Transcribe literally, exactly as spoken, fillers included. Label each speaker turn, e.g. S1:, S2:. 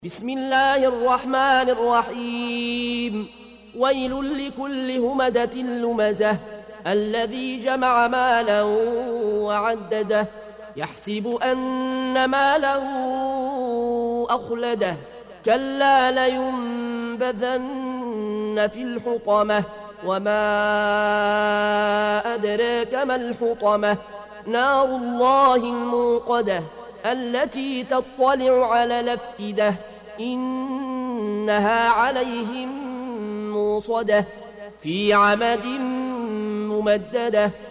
S1: بسم الله الرحمن الرحيم ويل لكل همزة لمزة الذي جمع مالا وعدده يحسب أن ماله أخلده كلا لينبذن في الحطمة وما أدراك ما الحطمة نار الله الموقدة التي تطلع على الأفئدة إنها عليهم موصدة في عمد ممددة